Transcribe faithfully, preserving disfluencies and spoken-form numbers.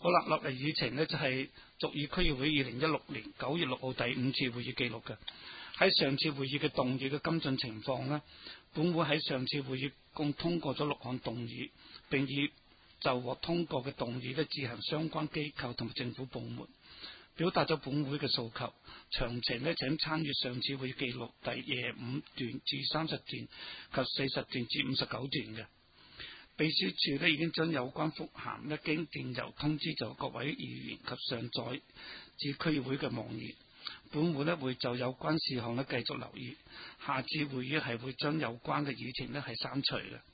好啦，落嚟議程呢，就係族議區議會二零一六年九月六號第五次會議記錄嘅。喺上次會議嘅動議嘅跟進情況呢，本會喺上次會議共通過咗六項動議，並以就獲通過嘅動議呢，致函相關機構同埋政府部門，表達咗本會嘅訴求。詳情呢，請參閱上次會議記錄第廿五段至三十段及四十段至五十九段嘅。秘書處呢已經將有關覆函呢經電郵通知咗各位議員及上載至區議會嘅網頁。本會呢會就有關事項呢繼續留意，下次會議係會將有關嘅議程呢係刪除嘅。